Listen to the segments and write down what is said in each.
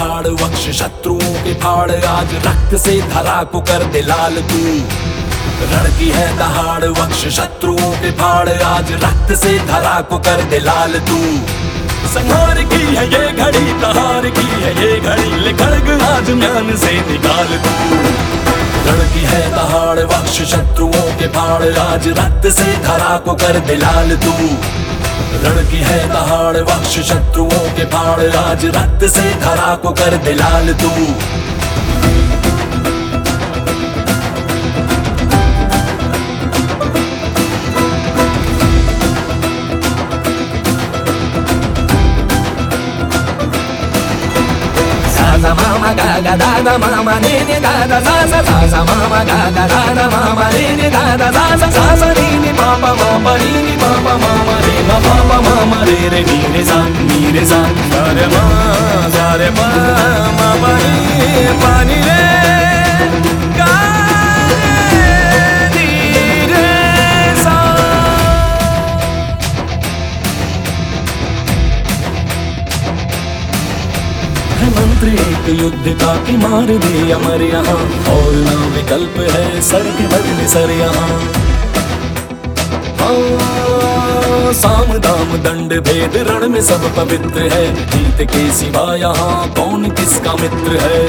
दहाड़ वक्ष शत्रुओं के फाड़, आज रक्त से धरा को कर दे लाल तू। रण की है दहाड़ वक्ष शत्रुओं के फाड़, आज रक्त से धरा को कर दे लाल तू। संहार की है ये घड़ी, प्रहार की है ये घड़ी, ले खड्ग आज म्यान से निकाल तू। रण की है दहाड़ वक्ष शत्रुओं के फाड़, आज रक्त से धरा को कर दे लाल तू। रण की है दहाड़ वक्ष शत्रुओं के फाड़, आज रक्त से धरा को कर दे लाल तू। सा मामा गा गा दा दा मामा नी नी दा दा सा सा सा सा मामा गा गा दा दा मामा नी नी दा दा सा सा सा सा नी नी पापा मामा नी नी पापा मामा रे मा पापा मामा रे रे नी रे सा सा रे मा मामा नी पानी रे गा नी रे सा। मंत्र एक युद्ध का कि मार दे अमर यहाँ, और ना विकल्प है सर के बदले सर यहाँ। साम दाम दंड भेद रण में सब पवित्र है, जीत के सिवा यहाँ कौन किसका मित्र है।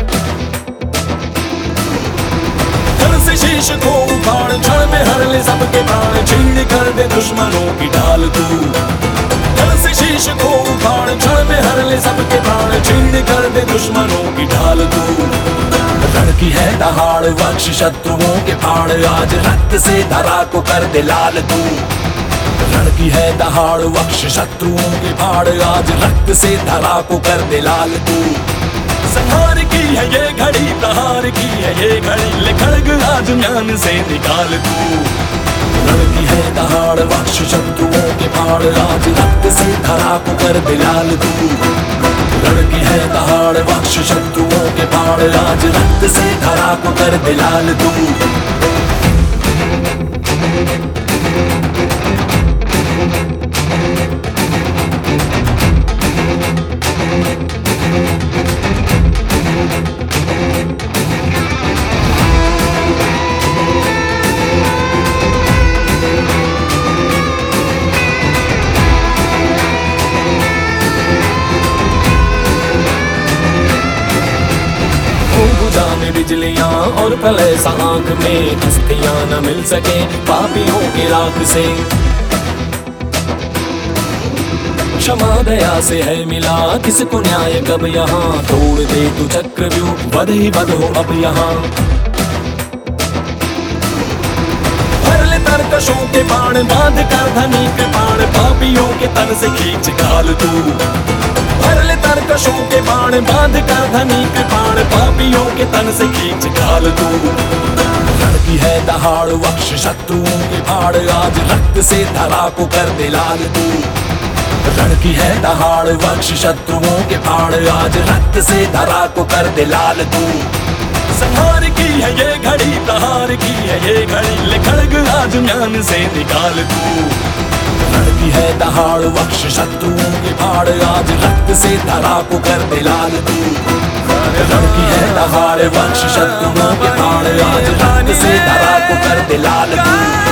धड़ से शीश को उखाड़ क्षण में हर ले सबके प्राण, छीड़ कर दे दुश्मनों की ढाल तू। धड़ से शीश को उखाड़ क्षण में हर ले सबके प्राण, छीड़ कर दे दुश्मनों की ढाल तू। रण की है दहाड़ वक्ष शत्रुओं के फाड़, आज रक्त से धरा को कर दे लाल तू। रण की है दहाड़ वक्ष शत्रुओं के फाड़, आज रक्त से धरा को कर दे लाल तू। संहार की है ये घड़ी, प्रहार की है ये घड़ी, ले खड्ग आज म्यान से निकाल तू। रण की है दहाड़ वक्ष शत्रुओं के फाड़, आज रक्त से धरा को कर दे लाल तू। रण की है दहाड़ वक्ष शत्रुओं के फाड़, आज रक्त से धरा को कर दे लाल तू। में बिजलियां और प्रलय सा आंख में, हस्तियां न मिल सके पापियों के राख से। क्षमा दया से है मिला किसको न्याय कब यहाँ, तोड़ दे तू चक्रव्यूह वध ही वध हो अब यहाँ। भर ले तरकशों के बाण बांध कर धनी के बाण, पापियों के तन से खींच घाल तू। भर ले तरकशों के बाण बांध कर धनी के बाण, पापियों के तन से खींच घाल तू। रण की है दहाड़ वक्ष शत्रुओं के फाड़, आज रक्त से धरा को कर दे लाल तू। रण की है दहाड़ वक्ष शत्रुओं के फाड़, आज रक्त से धरा को कर दे लाल तू। संहार की है ये घड़ी, प्रहार की है ये घड़ी, ले खड्ग आज म्यान से निकाल तू। रण की है दहाड़ वक्ष शत्रुओं के फाड़, आज रक्त से धरा को कर दे लाल तू। रण की है दहाड़ वक्ष शत्रुओं के फाड़, आज रक्त से धरा को कर दे लाल तू।